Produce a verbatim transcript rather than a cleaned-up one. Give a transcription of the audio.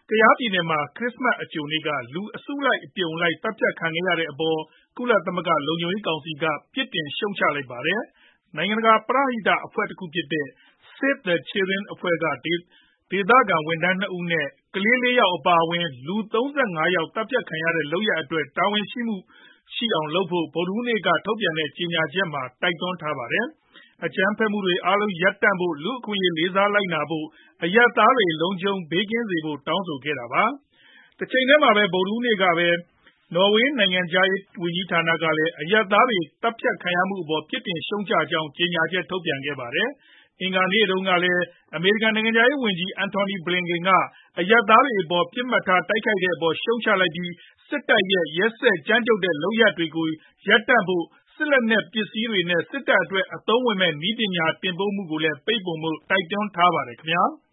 ကယားပြည်နယ်မှာ ခရစ္စမတ်အကြိုနေ့က လူအစုလိုက်အပြုံလိုက် သတ်ဖြတ်ခံခဲ့ရတဲ့အပေါ် ကုလသမဂ္ဂ လုံခြုံရေးကောင်စီက ပြစ်တင်ရှုတ်ချလိုက်ပါတယ်။ နိုင်ငံတကာ ပရဟိတအဖွဲ့တခုဖြစ်တဲ့ Save the Children အဖွဲ့က ဒေသခံဝန်ထမ်း ၂ ဦးနဲ့ ကလေး ၄ ယောက် အပါအဝင် လူ ၃၅ ယောက် သတ်ဖြတ်ခံရတဲ့ လုပ်ရပ်အတွက် တာဝန်ရှိမှုရှိအောင်လုပ်ဖို့ ဗုဒ္ဓဟူးနေ့က ထုတ်ပြန်တဲ့ ကြေညာချက်မှာ တိုက်တွန်းထားပါတယ်။ အကြမ်းဖက်မှုတွေအားလုံး ရပ်တန့်ဖို့၊ လူ့အခွင့်အရေး လေးစားလိုက်နာဖို့၊ အရပ်သားတွေ လုံခြုံဘေးကင်းစေဖို့ တောင်းဆိုခဲ့တာပါ။ တချိန်တည်းမှာပဲ ဗုဒ္ဓဟူးနေ့ကပဲ နော်ဝေးနိုင်ငံခြားရေး ဝန်ကြီးဌာနကလည်း အရပ်သားတွေ သတ်ဖြတ်ခံရမှုအပေါ် ပြစ်တင်ရှုတ်ချကြောင်း ကြေညာချက် ထုတ်ပြန်ခဲ့ပါတယ်။ အင်္ဂါနေ့တုန်းကလည်း အမေရိကန် နိုင်ငံခြားရေးဝန်ကြီး Antony Blinken က အရပ်သားတွေအပေါ် ပစ်မှတ်ထား တိုက်ခိုက်တဲ့အပေါ် ရှုတ်ချလိုက်ပြီး စစ်တပ်ရဲ့ ရက်စက်ကြမ်းကြုတ်တဲ့ လုပ်ရပ်တွေကို ရပ်တန့်ဖို့၊ စစ်လက်နက်ပစ္စည်းတွေနဲ့ စစ်တပ်အတွက် အသုံးဝင်မယ့် နည်းပညာ တင်ပို့မှုကိုလည်း ပိတ်ပင်ဖို့ တိုက်တွန်းထားပါတယ်ခင်ဗျာ။